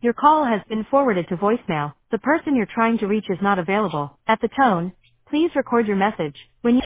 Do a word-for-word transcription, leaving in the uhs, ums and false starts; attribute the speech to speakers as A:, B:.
A: Your call has been forwarded to voicemail. The person you're trying to reach is not available. At the tone, please record your message. When you